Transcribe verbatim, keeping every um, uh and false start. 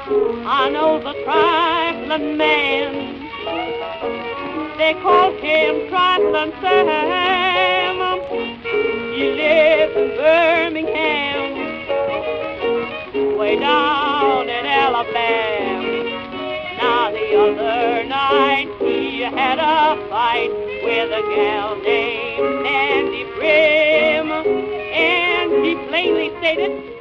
I know the trifling man. They call him Trifling Sam. He lives in Birmingham, way down in Alabama. Now the other night he had a fight with a gal named Nancy Prim, and he plainly stated